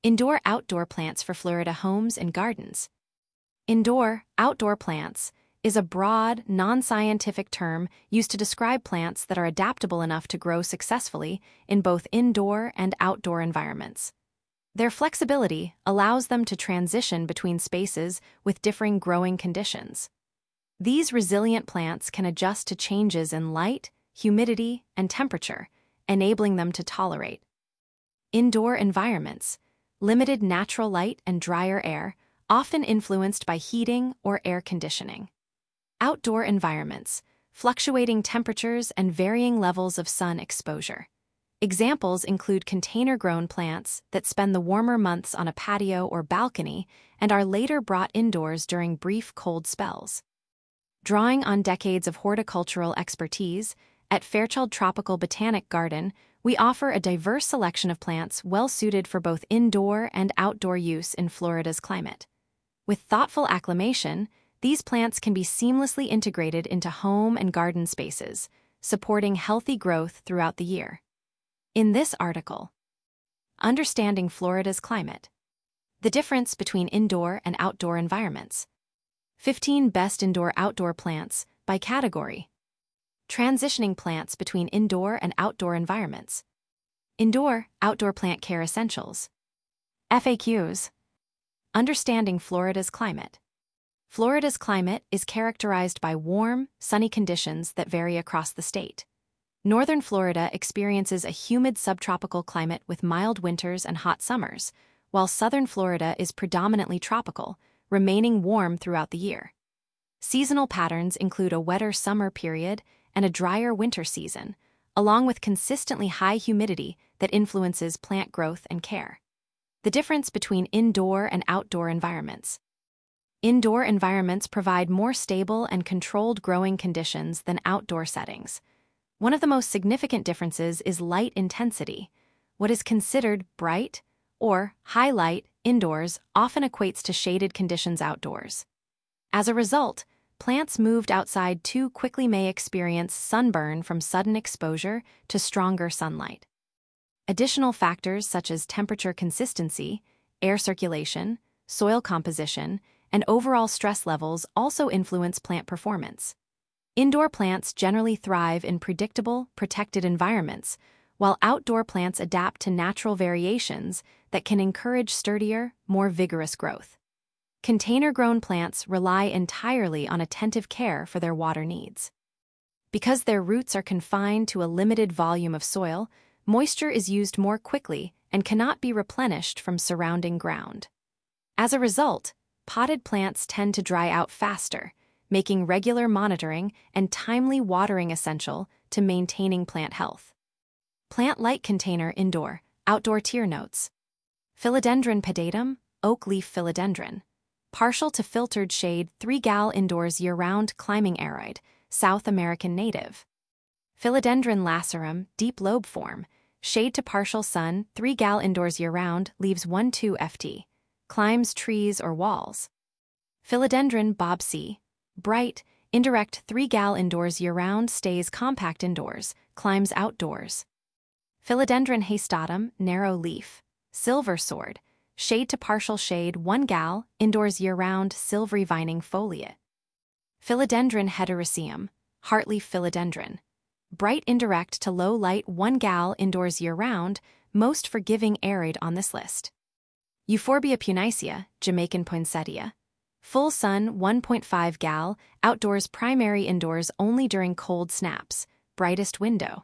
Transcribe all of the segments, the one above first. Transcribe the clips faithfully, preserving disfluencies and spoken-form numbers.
Indoor-outdoor plants for Florida homes and gardens. Indoor-outdoor plants is a broad, non-scientific term used to describe plants that are adaptable enough to grow successfully in both indoor and outdoor environments. Their flexibility allows them to transition between spaces with differing growing conditions. These resilient plants can adjust to changes in light, humidity, and temperature, enabling them to tolerate indoor environments, limited natural light and drier air, often influenced by heating or air conditioning. Outdoor environments, fluctuating temperatures and varying levels of sun exposure. Examples include container-grown plants that spend the warmer months on a patio or balcony and are later brought indoors during brief cold spells. Drawing on decades of horticultural expertise, at Fairchild Tropical Botanic Garden, we offer a diverse selection of plants well-suited for both indoor and outdoor use in Florida's climate. With thoughtful acclimation, these plants can be seamlessly integrated into home and garden spaces, supporting healthy growth throughout the year. In this article, Understanding Florida's Climate. The difference between indoor and outdoor environments. fifteen Best Indoor-Outdoor Plants by category. Transitioning plants between indoor and outdoor environments. Indoor-outdoor plant care essentials. F A Qs. Understanding Florida's climate. Florida's climate is characterized by warm, sunny conditions that vary across the state. Northern Florida experiences a humid subtropical climate with mild winters and hot summers, while southern Florida is predominantly tropical, remaining warm throughout the year. Seasonal patterns include a wetter summer period and a drier winter season, along with consistently high humidity that influences plant growth and care. The difference between indoor and outdoor environments. Indoor environments provide more stable and controlled growing conditions than outdoor settings. One of the most significant differences is light intensity. What is considered bright or high light indoors often equates to shaded conditions outdoors. As a result, plants moved outside too quickly may experience sunburn from sudden exposure to stronger sunlight. Additional factors such as temperature consistency, air circulation, soil composition, and overall stress levels also influence plant performance. Indoor plants generally thrive in predictable, protected environments, while outdoor plants adapt to natural variations that can encourage sturdier, more vigorous growth. Container-grown plants rely entirely on attentive care for their water needs. Because their roots are confined to a limited volume of soil, moisture is used more quickly and cannot be replenished from surrounding ground. As a result, potted plants tend to dry out faster, making regular monitoring and timely watering essential to maintaining plant health. Plant light container indoor, outdoor tier notes. Philodendron pedatum, oak leaf philodendron. Partial to filtered shade three gal indoors year-round climbing aroid, South American native. Philodendron lacerum, deep lobe form. Shade to partial sun three gal indoors year-round leaves one to two ft. Climbs trees or walls. Philodendron bobbsey. Bright, indirect three gal indoors year-round stays compact indoors, climbs outdoors. Philodendron hastatum, narrow leaf. Silver sword. Shade to partial shade one gal, indoors year-round silvery vining foliate. Philodendron heteroecium, heartleaf philodendron. Bright indirect to low light one gal indoors year-round, most forgiving arid on this list. Euphorbia punicea, Jamaican poinsettia. Full sun one point five gal, outdoors primary indoors only during cold snaps, brightest window.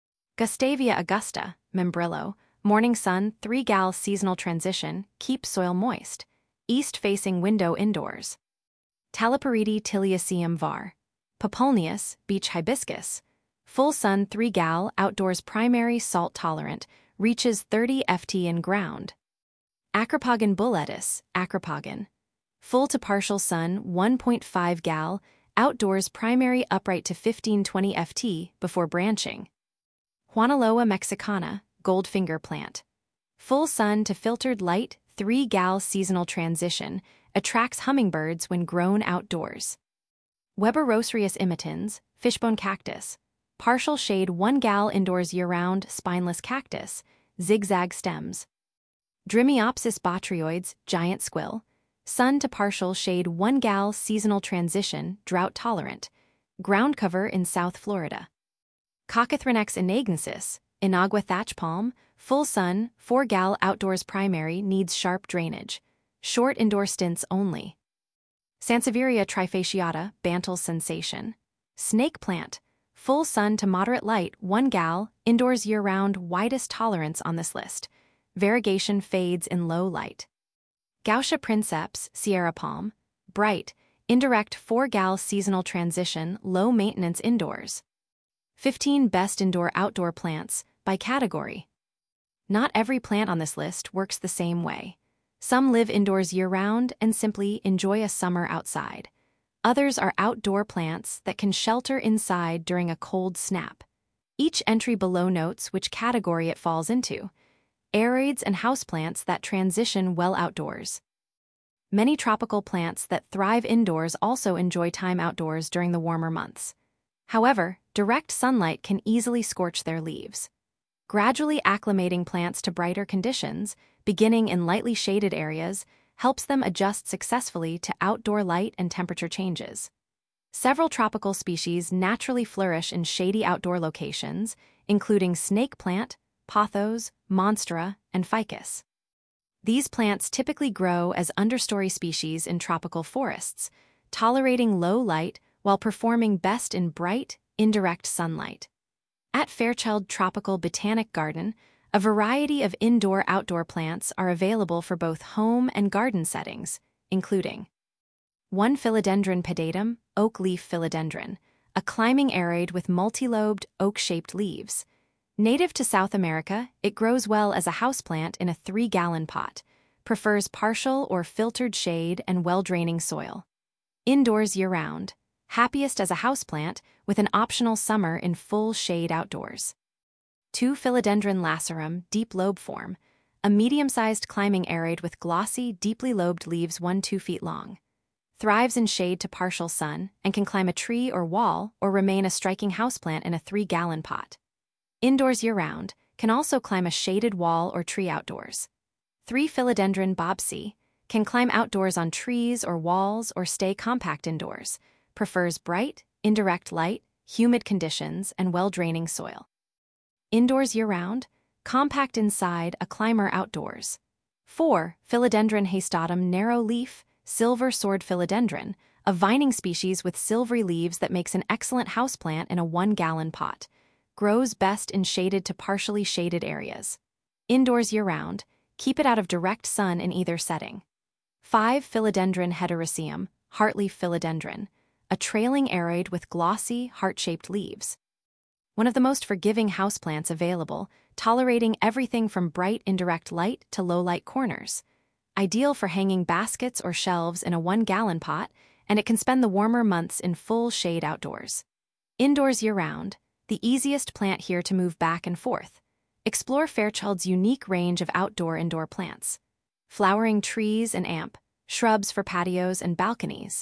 Gustavia augusta, membrillo. Morning sun three gal seasonal transition, keep soil moist. East-facing window indoors. Taliporidae tiliaceum var. Populneus, beach hibiscus. Full sun three gal outdoors primary salt tolerant, reaches thirty F T in ground. Acropogon bulletus, acropogon. Full to partial sun one point five gal, outdoors primary upright to fifteen to twenty F T before branching. Juanaloa mexicana, goldfinger plant. Full sun to filtered light three gal seasonal transition, attracts hummingbirds when grown outdoors. Weberosrius imitans, fishbone cactus. Partial shade one gal indoors year-round spineless cactus, zigzag stems. Dromiopsis botryoides, giant squill. Sun to partial shade one gal seasonal transition, drought tolerant. Ground cover in South Florida. Coccithronex inagensis, Inagua thatch palm. Full sun, four gal outdoors primary needs sharp drainage. Short indoor stints only. Sansevieria trifasciata, Bantl's sensation. Snake plant. Full sun to moderate light, one gal, indoors year-round, widest tolerance on this list. Variegation fades in low light. Gaucha princeps, Sierra palm. Bright, indirect four gal seasonal transition, low maintenance indoors. fifteen best indoor-outdoor plants, by category. Not every plant on this list works the same way. Some live indoors year-round and simply enjoy a summer outside. Others are outdoor plants that can shelter inside during a cold snap. Each entry below notes which category it falls into. Aerids and houseplants that transition well outdoors. Many tropical plants that thrive indoors also enjoy time outdoors during the warmer months. However, direct sunlight can easily scorch their leaves. Gradually acclimating plants to brighter conditions, beginning in lightly shaded areas, helps them adjust successfully to outdoor light and temperature changes. Several tropical species naturally flourish in shady outdoor locations, including snake plant, pothos, monstera, and ficus. These plants typically grow as understory species in tropical forests, tolerating low light while performing best in bright, indirect sunlight. At Fairchild Tropical Botanic Garden, a variety of indoor-outdoor plants are available for both home and garden settings, including one Philodendron pedatum, oak leaf philodendron, a climbing arid with multilobed, oak-shaped leaves. Native to South America, it grows well as a houseplant in a three-gallon pot, prefers partial or filtered shade and well-draining soil. Indoors year-round, happiest as a houseplant with an optional summer in full shade outdoors. two Philodendron lacerum, deep lobe form, a medium-sized climbing arid with glossy, deeply lobed leaves one to two feet long. Thrives in shade to partial sun and can climb a tree or wall or remain a striking houseplant in a three-gallon pot. Indoors year-round, can also climb a shaded wall or tree outdoors. three Philodendron bobbsey, can climb outdoors on trees or walls or stay compact indoors, prefers bright, indirect light, humid conditions, and well-draining soil. Indoors year-round, compact inside, a climber outdoors. four Philodendron hastatum narrow leaf, silver sword philodendron, a vining species with silvery leaves that makes an excellent houseplant in a one-gallon pot. Grows best in shaded to partially shaded areas. Indoors year-round, keep it out of direct sun in either setting. five Philodendron heteroecium, heartleaf philodendron, a trailing arid with glossy, heart-shaped leaves. One of the most forgiving houseplants available, tolerating everything from bright indirect light to low-light corners. Ideal for hanging baskets or shelves in a one-gallon pot, and it can spend the warmer months in full shade outdoors. Indoors year-round, the easiest plant here to move back and forth. Explore Fairchild's unique range of outdoor-indoor plants. Flowering trees and amp, shrubs for patios and balconies.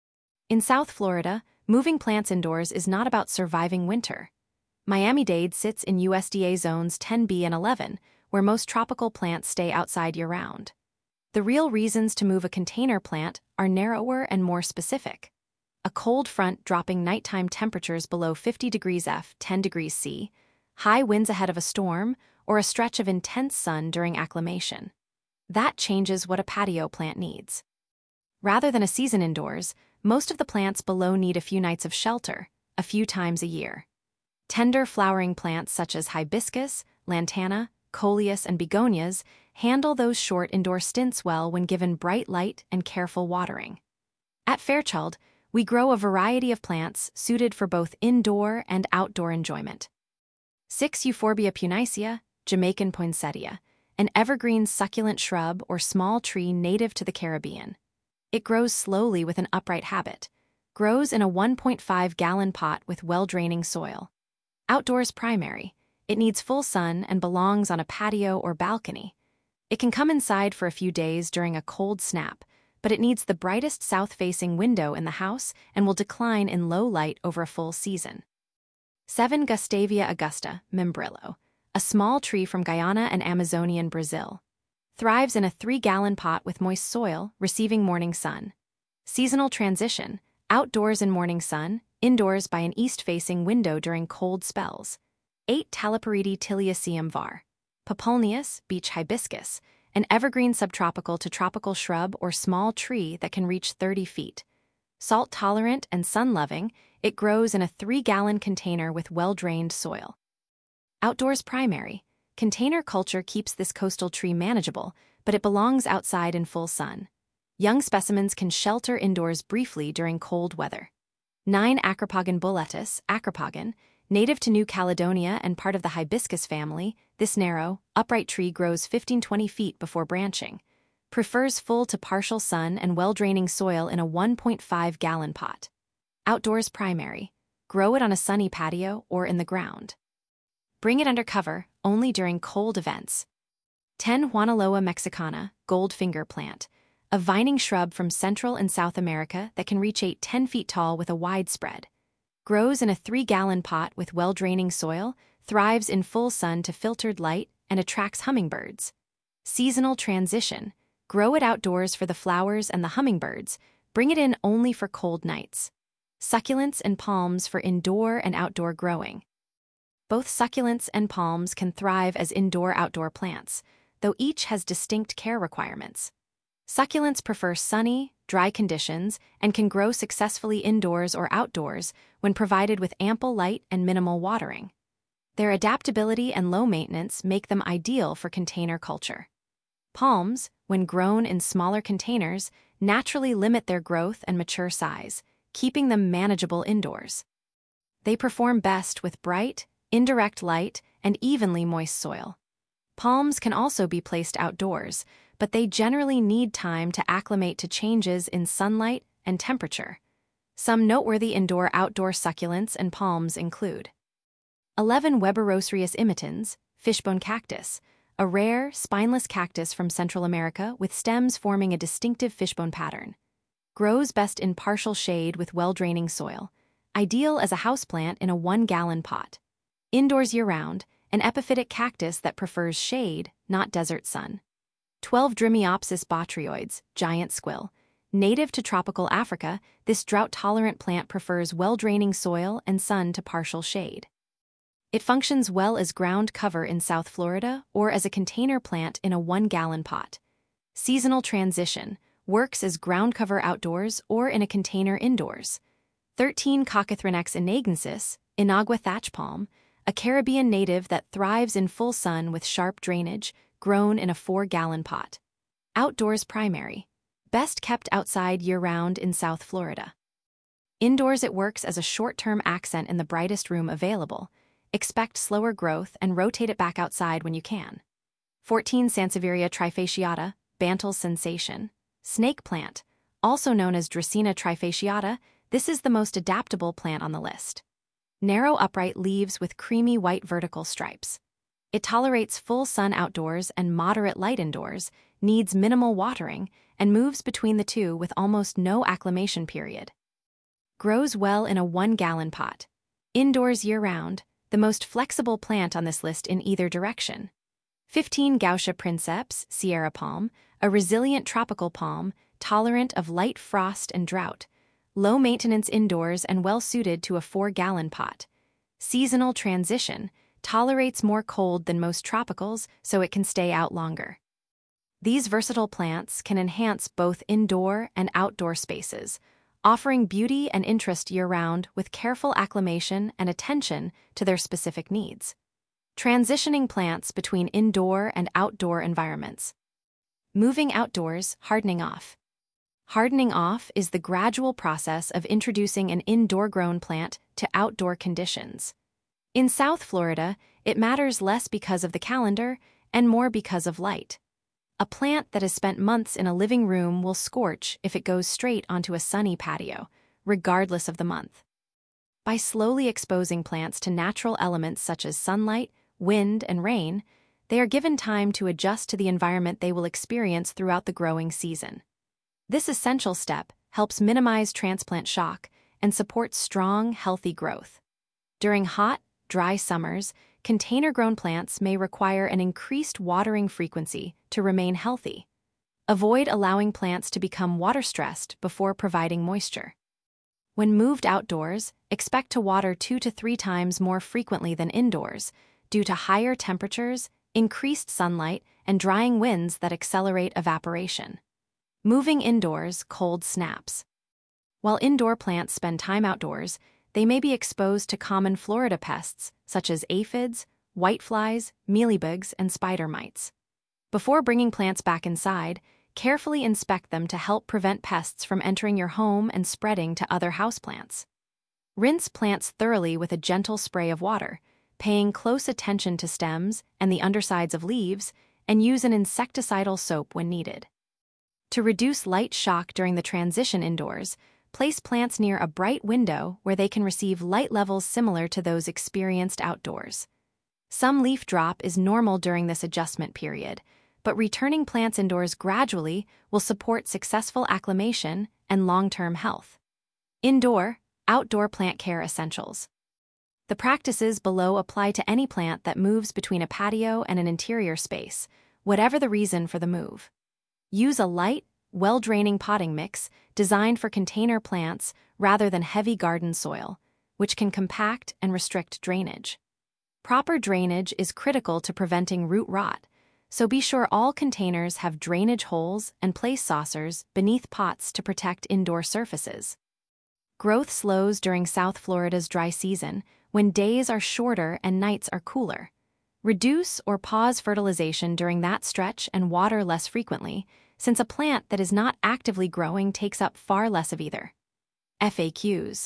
In South Florida, moving plants indoors is not about surviving winter. Miami-Dade sits in U S D A zones ten B and eleven, where most tropical plants stay outside year-round. The real reasons to move a container plant are narrower and more specific. A cold front dropping nighttime temperatures below fifty degrees F, ten degrees C, high winds ahead of a storm, or a stretch of intense sun during acclimation. That changes what a patio plant needs. Rather than a season indoors, most of the plants below need a few nights of shelter, a few times a year. Tender flowering plants such as hibiscus, lantana, coleus, and begonias handle those short indoor stints well when given bright light and careful watering. At Fairchild, we grow a variety of plants suited for both indoor and outdoor enjoyment. six Euphorbia punicea, Jamaican poinsettia, an evergreen succulent shrub or small tree native to the Caribbean. It grows slowly with an upright habit. Grows in a one point five gallon pot with well-draining soil. Outdoors primary, it needs full sun and belongs on a patio or balcony. It can come inside for a few days during a cold snap, but it needs the brightest south-facing window in the house and will decline in low light over a full season. seven Gustavia augusta, membrillo, a small tree from Guyana and Amazonian Brazil. Thrives in a three-gallon pot with moist soil, receiving morning sun. Seasonal transition, outdoors in morning sun, indoors by an east-facing window during cold spells. eight Taliporidae tiliaceum var. Populneus, beach hibiscus, an evergreen subtropical to tropical shrub or small tree that can reach thirty feet. Salt-tolerant and sun-loving, it grows in a three-gallon container with well-drained soil. Outdoors primary. Container culture keeps this coastal tree manageable, but it belongs outside in full sun. Young specimens can shelter indoors briefly during cold weather. nine Acropogon bulletus, acropogon, native to New Caledonia and part of the hibiscus family, this narrow, upright tree grows fifteen to twenty feet before branching. Prefers full to partial sun and well-draining soil in a one point five gallon pot. Outdoors primary. Grow it on a sunny patio or in the ground. Bring it under cover, only during cold events. ten Juanaloa mexicana, goldfinger plant, a vining shrub from Central and South America that can reach eight to ten feet tall with a wide spread. Grows in a three-gallon pot with well-draining soil, thrives in full sun to filtered light, and attracts hummingbirds. Seasonal transition. Grow it outdoors for the flowers and the hummingbirds. Bring it in only for cold nights. Succulents and palms for indoor and outdoor growing. Both succulents and palms can thrive as indoor-outdoor plants, though each has distinct care requirements. Succulents prefer sunny, dry conditions and can grow successfully indoors or outdoors when provided with ample light and minimal watering. Their adaptability and low maintenance make them ideal for container culture. Palms, when grown in smaller containers, naturally limit their growth and mature size, keeping them manageable indoors. They perform best with bright, indirect light and evenly moist soil. Palms can also be placed outdoors, but they generally need time to acclimate to changes in sunlight and temperature. Some noteworthy indoor-outdoor succulents and palms include eleven Weberosrius imitans, fishbone cactus, a rare, spineless cactus from Central America with stems forming a distinctive fishbone pattern. Grows best in partial shade with well-draining soil, ideal as a houseplant in a one-gallon pot. Indoors year-round, an epiphytic cactus that prefers shade, not desert sun. twelve Dromiopsis botryoides, giant squill. Native to tropical Africa, this drought-tolerant plant prefers well-draining soil and sun to partial shade. It functions well as ground cover in South Florida or as a container plant in a one-gallon pot. Seasonal transition, works as ground cover outdoors or in a container indoors. thirteen Coccothrinax inagensis, Inagua thatch palm, a Caribbean native that thrives in full sun with sharp drainage, grown in a four-gallon pot. Outdoors primary. Best kept outside year-round in South Florida. Indoors it works as a short-term accent in the brightest room available. Expect slower growth and rotate it back outside when you can. fourteen Sansevieria trifasciata, Bantal's sensation. Snake plant, also known as Dracaena trifasciata, this is the most adaptable plant on the list. Narrow upright leaves with creamy white vertical stripes. It tolerates full sun outdoors and moderate light indoors, needs minimal watering, and moves between the two with almost no acclimation period. Grows well in a one-gallon pot. Indoors year-round, the most flexible plant on this list in either direction. fifteen Gautia princeps, Sierra palm, a resilient tropical palm, tolerant of light frost and drought. Low maintenance indoors and well-suited to a four-gallon pot. Seasonal transition, tolerates more cold than most tropicals, so it can stay out longer. These versatile plants can enhance both indoor and outdoor spaces, offering beauty and interest year-round with careful acclimation and attention to their specific needs. Transitioning plants between indoor and outdoor environments. Moving outdoors, hardening off. Hardening off is the gradual process of introducing an indoor-grown plant to outdoor conditions. In South Florida, it matters less because of the calendar and more because of light. A plant that has spent months in a living room will scorch if it goes straight onto a sunny patio, regardless of the month. By slowly exposing plants to natural elements such as sunlight, wind, and rain, they are given time to adjust to the environment they will experience throughout the growing season. This essential step helps minimize transplant shock and supports strong, healthy growth. During hot, dry summers, container-grown plants may require an increased watering frequency to remain healthy. Avoid allowing plants to become water-stressed before providing moisture. When moved outdoors, expect to water two to three times more frequently than indoors due to higher temperatures, increased sunlight, and drying winds that accelerate evaporation. Moving indoors, cold snaps. While indoor plants spend time outdoors, they may be exposed to common Florida pests such as aphids, whiteflies, mealybugs, and spider mites. Before bringing plants back inside, carefully inspect them to help prevent pests from entering your home and spreading to other houseplants. Rinse plants thoroughly with a gentle spray of water, paying close attention to stems and the undersides of leaves, and use an insecticidal soap when needed. To reduce light shock during the transition indoors, place plants near a bright window where they can receive light levels similar to those experienced outdoors. Some leaf drop is normal during this adjustment period, but returning plants indoors gradually will support successful acclimation and long-term health. Indoor, outdoor plant care essentials. The practices below apply to any plant that moves between a patio and an interior space, whatever the reason for the move. Use a light, well-draining potting mix designed for container plants rather than heavy garden soil, which can compact and restrict drainage. Proper drainage is critical to preventing root rot, so be sure all containers have drainage holes and place saucers beneath pots to protect indoor surfaces. Growth slows during South Florida's dry season when days are shorter and nights are cooler. Reduce or pause fertilization during that stretch and water less frequently, since a plant that is not actively growing takes up far less of either. F A Qs.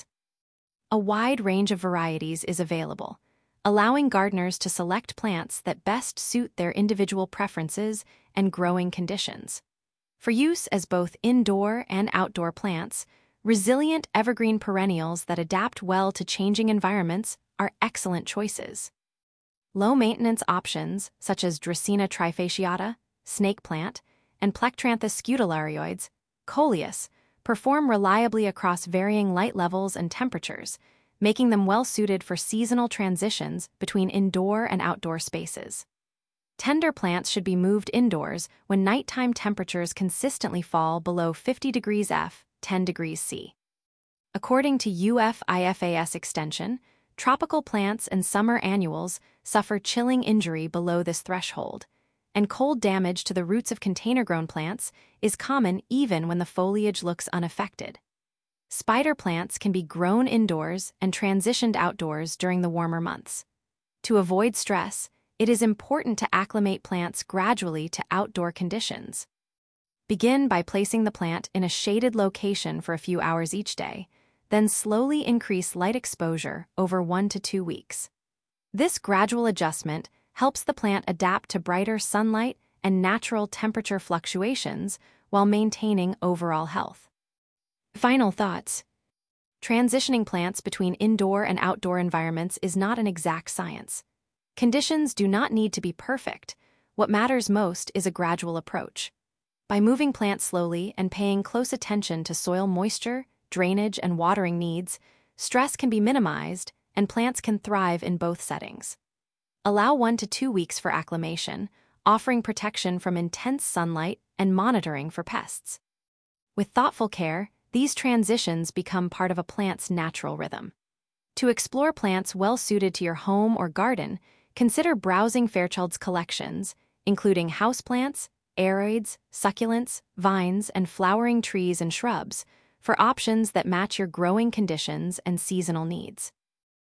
A wide range of varieties is available, allowing gardeners to select plants that best suit their individual preferences and growing conditions. For use as both indoor and outdoor plants, resilient evergreen perennials that adapt well to changing environments are excellent choices. Low-maintenance options, such as Dracaena trifasciata, snake plant, and Plectranthus scutellarioides, coleus, perform reliably across varying light levels and temperatures, making them well-suited for seasonal transitions between indoor and outdoor spaces. Tender plants should be moved indoors when nighttime temperatures consistently fall below fifty degrees F, ten degrees C. According to U F I F A S Extension, tropical plants and summer annuals suffer chilling injury below this threshold, and cold damage to the roots of container-grown plants is common even when the foliage looks unaffected. Spider plants can be grown indoors and transitioned outdoors during the warmer months. To avoid stress, it is important to acclimate plants gradually to outdoor conditions. Begin by placing the plant in a shaded location for a few hours each day, then slowly increase light exposure over one to two weeks. This gradual adjustment helps the plant adapt to brighter sunlight and natural temperature fluctuations while maintaining overall health. Final thoughts. Transitioning plants between indoor and outdoor environments is not an exact science. Conditions do not need to be perfect. What matters most is a gradual approach. By moving plants slowly and paying close attention to soil moisture, drainage, and watering needs, stress can be minimized and plants can thrive in both settings. Allow one to two weeks for acclimation, offering protection from intense sunlight and monitoring for pests. With thoughtful care, these transitions become part of a plant's natural rhythm. To explore plants well-suited to your home or garden, consider browsing Fairchild's collections, including houseplants, aroids, succulents, vines, and flowering trees and shrubs, for options that match your growing conditions and seasonal needs.